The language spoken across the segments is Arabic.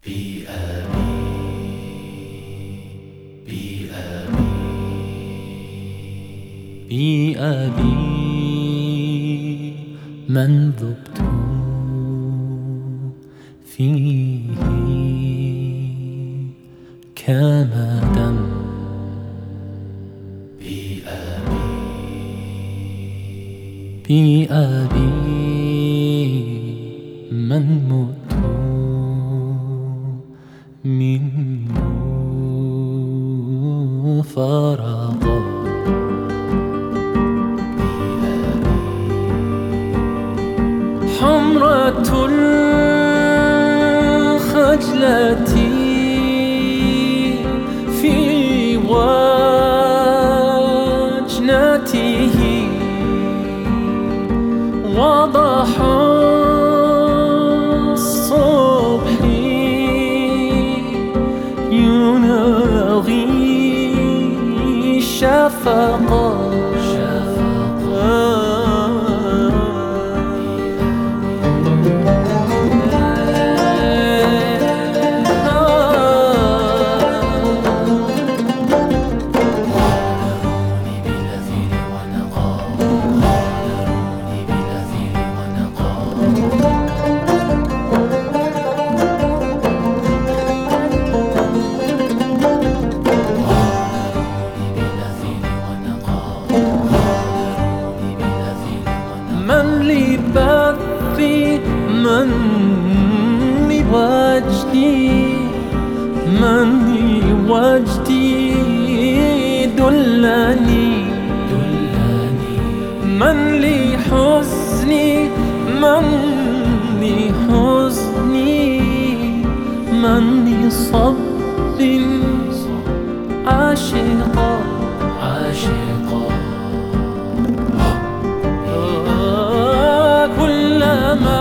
بأبي من ذبت فيه كمدا بأبي من مت منه فراغا حمرة الخجلة في وجنته وضح الصبح يناغي شفقا من لبثي من لوجدي من لوجدي دلني من لحزني من لحزني من لصب عاشقا كلما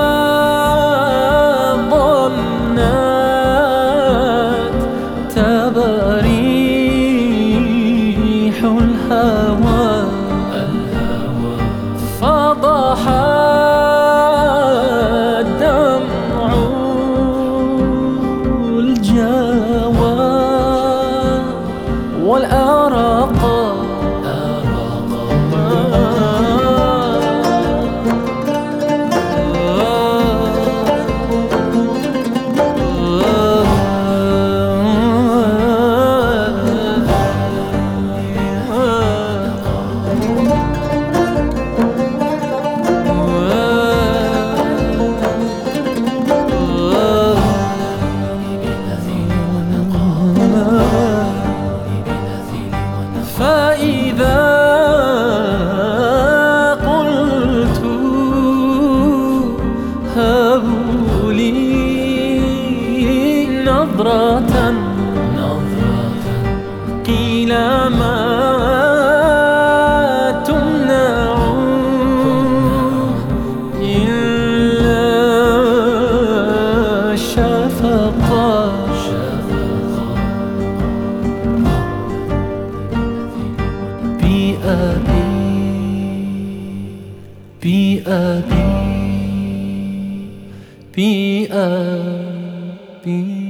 ضنت تبريح الهوى فضح الدمع الجوى والأرق فإذا قلت هبوا لي نظرة قيل ما تمنع إلا شفقا بأبي